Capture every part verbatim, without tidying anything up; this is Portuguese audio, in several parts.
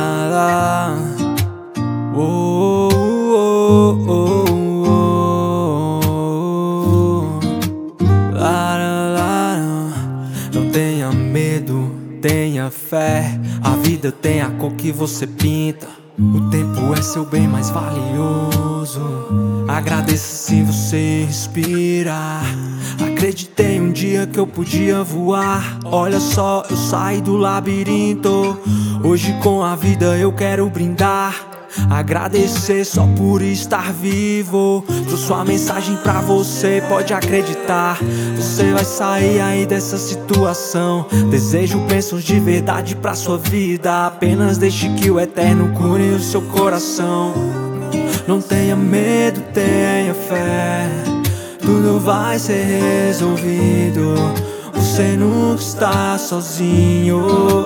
la, la. Oh, oh, oh, oh, oh. La, la, la, la. Não tenha medo, tenha fé. A vida tem a cor que você pinta. O tempo é seu bem mais valioso. Agradeça se você respirar. Acreditei um dia que eu podia voar. Olha só, eu saí do labirinto. Hoje com a vida eu quero brindar. Agradecer só por estar vivo. Trouxe sua mensagem pra você, pode acreditar. Você vai sair aí dessa situação. Desejo bênçãos de verdade pra sua vida. Apenas deixe que o eterno cure o seu coração. Não tenha medo, tenha fé. Tudo vai ser resolvido. Você nunca está sozinho.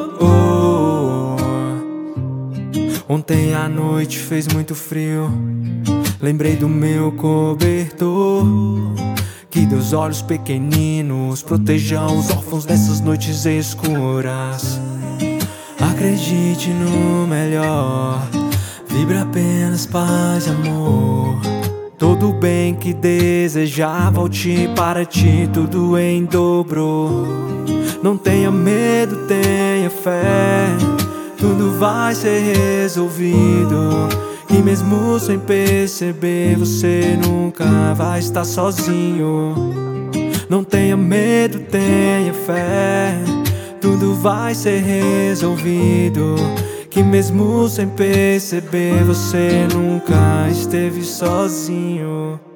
Ontem à noite fez muito frio. Lembrei do meu cobertor. Que Deus olhos pequeninos protejam os órfãos nessas noites escuras. Acredite no melhor. Vibre apenas paz e amor. Todo bem que desejar volte para ti, tudo em dobro. Não tenha medo, tenha fé. Tudo vai ser resolvido. E mesmo sem perceber, você nunca vai estar sozinho. Não tenha medo, tenha fé. Tudo vai ser resolvido. Que mesmo sem perceber, você nunca esteve sozinho.